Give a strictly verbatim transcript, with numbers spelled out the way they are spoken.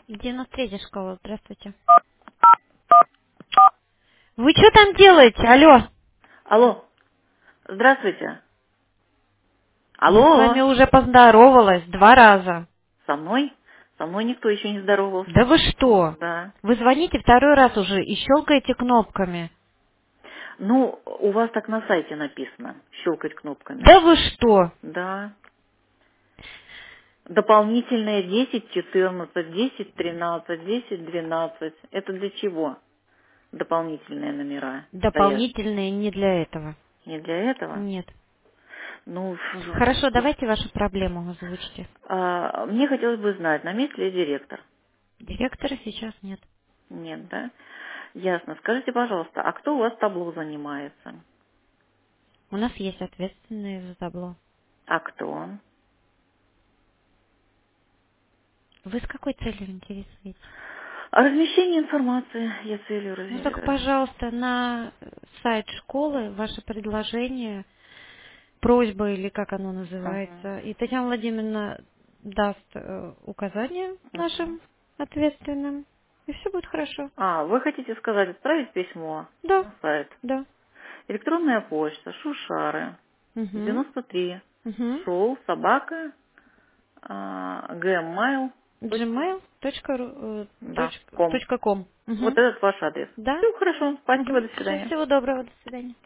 девяносто третья школа, здравствуйте. Вы что там делаете? Алло. Алло, здравствуйте. Я с Алло, вами уже поздоровалась два раза. со мной? Со мной никто еще не Да здоровался. вы что? Да. Вы звоните второй раз уже и щелкаете кнопками. Ну, у вас так на сайте написано, щелкать кнопками. Да вы что? Да. Дополнительные десять, четырнадцать, десять, тринадцать, десять, двенадцать. Это для чего? Дополнительные номера стоят. Дополнительные не для этого. Не для этого? Нет. Ну, Хорошо, давайте вашу проблему озвучите. а, мне хотелось бы знать, на месте ли директор? Директора сейчас нет. Нет, да? Ясно. Скажите, пожалуйста, а кто у вас табло занимается? У нас есть ответственные за табло. А кто он? Вы с какой целью интересуетесь? А размещение информации я целью Ну так, раз- пожалуйста, на сайт школы ваше предложение, просьба или как оно Мгм. называется. И Татьяна Владимировна даст э, указания Мгм. нашим ответственным. И все будет хорошо. А, вы хотите сказать, отправить письмо Да, на сайт? да. Электронная почта, Шушары, Угу. девяносто три, Угу. шоу, собака, а, gmail. gmail точка ру э, Да, точка ком. точка ком. Вот Угу. этот ваш адрес. Да. Все хорошо, спасибо, Угу. до Все, свидания. всего доброго. До свидания.